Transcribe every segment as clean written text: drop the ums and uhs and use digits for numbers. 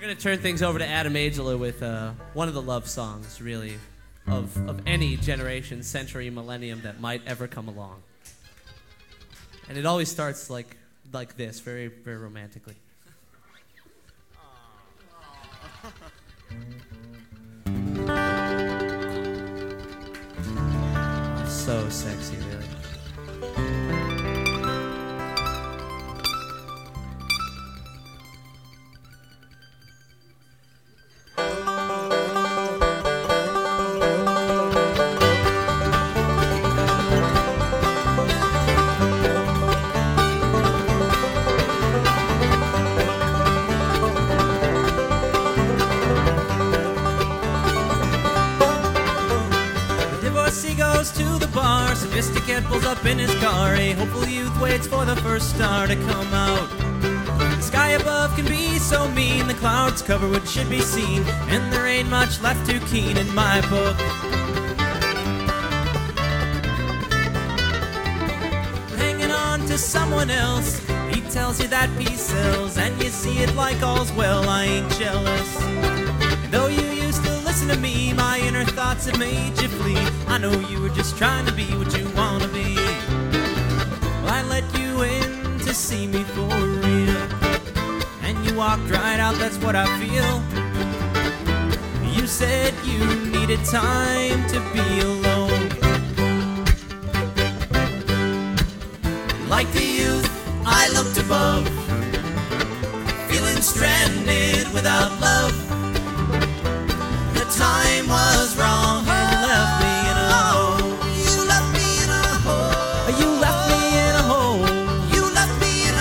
going to turn things over to Adam Angela with one of the love songs, really, of any generation, century, millennium that might ever come along. And it always starts like this, very, very romantically. So sexy, really. Sophisticate pulls up in his car. A hopeful youth waits for the first star to come out. The sky above can be so mean, the clouds cover what should be seen, and there ain't much left too keen in my book. Hanging on to someone else, he tells you that peace sells, and you see it like all's well. I ain't jealous. And though you used to listen to me, my inner thoughts have made you flee. I know you were just trying to be what you want to be. Well, I let you in to see me for real, and you walked right out, that's what I feel. You said you needed time to be alone. Like the youth, I looked above, feeling stranded without love. The time was wrong and you left me in a hole. You left me in a hole. You left me in a hole. You left me in a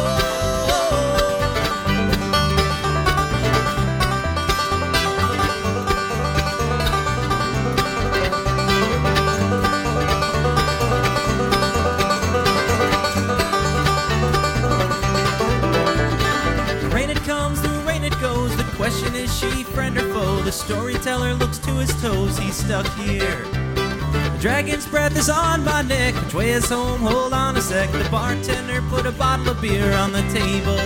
The rain it comes, the rain it goes. The question is, she friend or foe? The storyteller looks to his toes, he's stuck here. The dragon's breath is on my neck. Which way is home? Hold on a sec. The bartender put a bottle of beer on the table.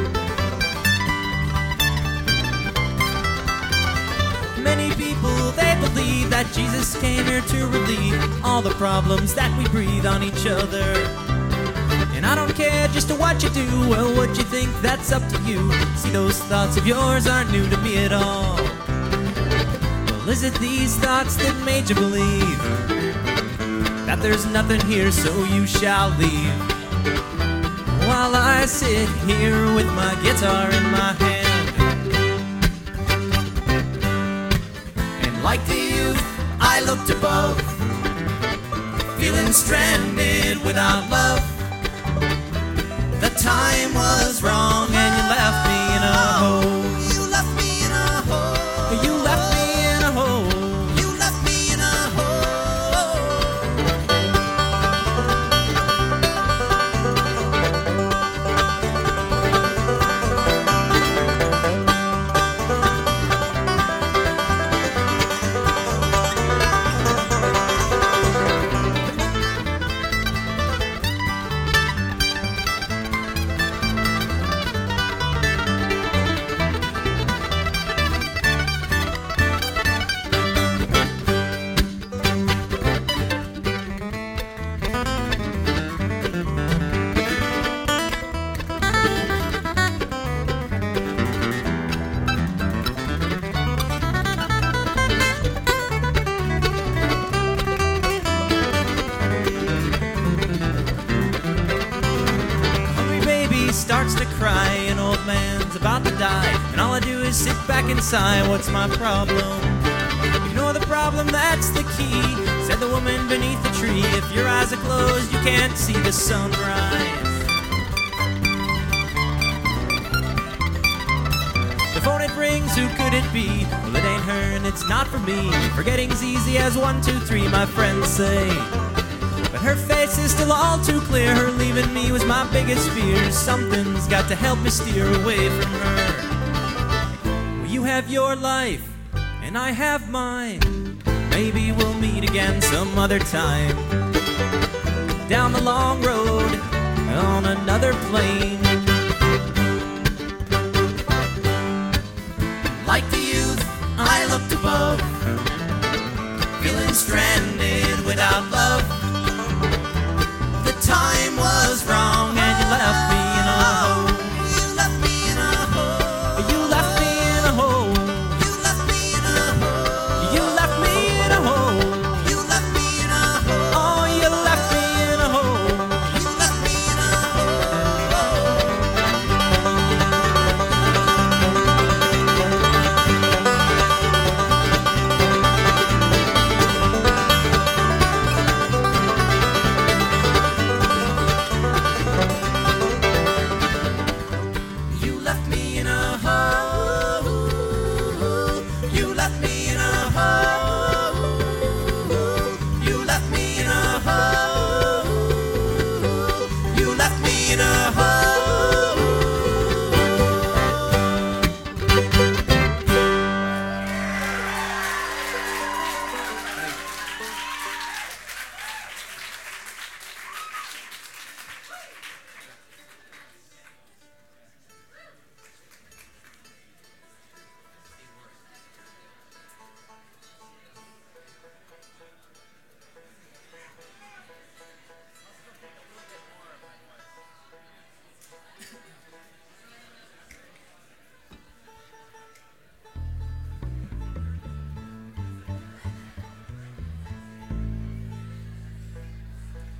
Many people, they believe that Jesus came here to relieve all the problems that we breathe on each other. And I don't care just what you do, well, what you think, that's up to you. See, those thoughts of yours aren't new to me at all. Well, is it these thoughts that made you believe that there's nothing here, so you shall leave? While I sit here with my guitar in my hand, and like the youth, I looked above, feeling stranded without love. The time was wrong and you left me in a hole. You left me in a hole. You left me in a hole. You left me in a starts to cry, an old man's about to die, and all I do is sit back and sigh. What's my problem? Ignore the problem, that's the key, said the woman beneath the tree. If your eyes are closed, you can't see the sunrise. The phone it rings, who could it be? Well, it ain't her and it's not for me. Forgetting's easy as 1, 2, 3, my friends say. But her face is still all too clear. Her leaving me was my biggest fear. Something's got to help me steer away from her. Well, you have your life, and I have mine. Maybe we'll meet again some other time, down the long road, on another plane. Like the youth, I looked above, feeling stranded without love.